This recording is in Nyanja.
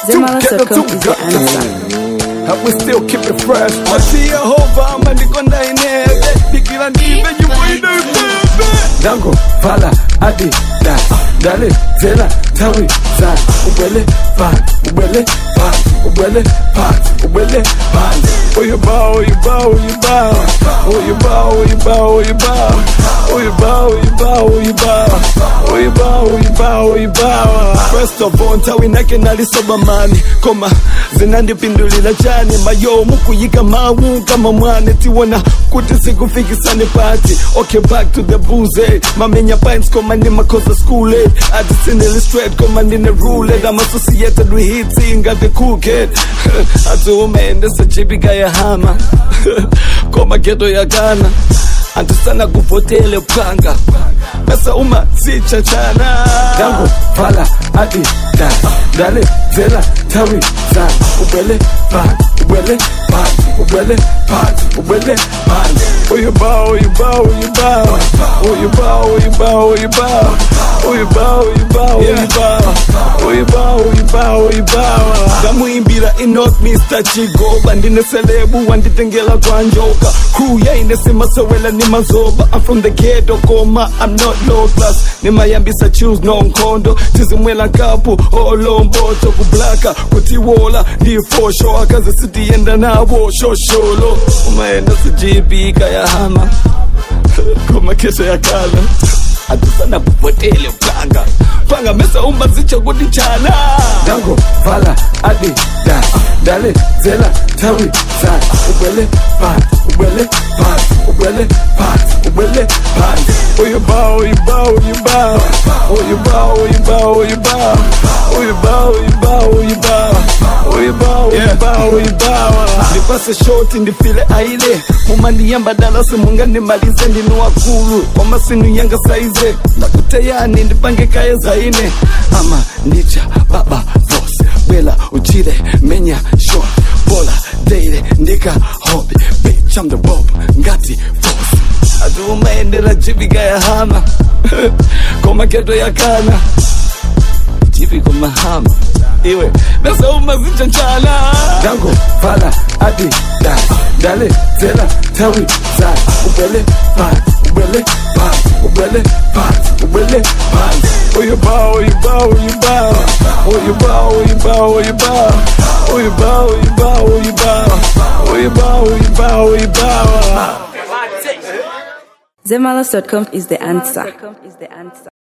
Zemalas.com is the answer. And we still keep it fresh. I see a hover, man, the gun in there. The kill and even you find it. Dango, Fala, Adi, Da, Dale, Zela, Tawi, Zan, Ubele, Pan, Ubele, Pan, Ubele, Pan, Ubele, Pan. Oh, you bow, oh, you bow, oh, you bow. Oh, you bow, oh, you bow, oh, you bow. Oh, you bow, oh, you bow, oh, you bow. Oh, you bow, oh, you bow, oh, you bow. First of all, Tawi nake nalisoba mani. Koma, zinandi pindulila chani. Mayo, muku yika mawu kama mwane. Tiwana, kuti siku fiki sani party. Okay, back to the booze. Mamenya pints komandi makosa school it. I just in illustrate komandi ne rule it. I'm associated with hits, got the cool kid. Atume, this a chibi guy hama. Koma keto ya Ghana. Antusana kufotele panga. Pesa uma si chachana. Dango, Fala, Adi, Da, Dale, Zela, Tawi, Zan, Ubele, Pan, Ubele, Pan, Ubele, Pan, Ubele, Pan. Oh, you bow, oh, you bow, oh, you bow. Oh, you bow, oh, you bow, oh, you bow. Oh, you bow, oh, you bow, oh, you bow. Oh, you bow, oh, you bow, oh, you bow. Damu imbira inot Mr. Chigo. Bandine selebu, wanditengela kwa njoka. Crew ya inesema sewela ni mazoba. I'm from the ghetto, koma, I'm not low class. Nima yambisa choose no nkondo. Tizimwela kapu, olombo, toku blaka. Kutiwola, ni for sure. Kaza city enda na wo, shosholo. Umaenda sujibi kaya hama. Koma kesho ya kala. Atusana kupotele panga. Panga mesa zicha kudi chana. Dango, Fala, Adi, Da, Dale, Zela, Tawi, Zan, Ubele, Pan, Ubele, Pan, Ubele, Pan, Ubele, Pan. Oh, you bow, oh, you bow, oh, you bow. Oh, you bow, oh, you bow, oh, you bow. Oh, you bow, oh, you bow, oh, you bow. Oh, you bow, oh, you bow, oh, you bow. Nipase short in the file aile. Mumani yamba dala simunga ni malize ni nuwa kuru. Oma sinu yanga saize. Nakutayani nipange kaya zaine. Ama nicha, baba, boss. Bela, ujire, menya, short. Bola, deire, ndika, hobby. Bitch, I'm the bob, ngati, boss. Aduma endela jibi gaya hama. Koma keto ya Ghana. Jibi koma hama. Iwe, nasa zicha chala. Dango, Fala, Adi, Da, Dale, Zela, Tawi, Zan, Ubele, Pan, Ubele, Pan, Ubele, Pan, Ubele, Pan. Oh, you bow, oh, you bow, oh, you bow. Oh, you bow, oh, you bow, oh, you bow. Oh, you bow, oh, you bow, oh, you bow. Oh, you bow, oh, you bow, oh, you bow. Zemalas.com is the answer.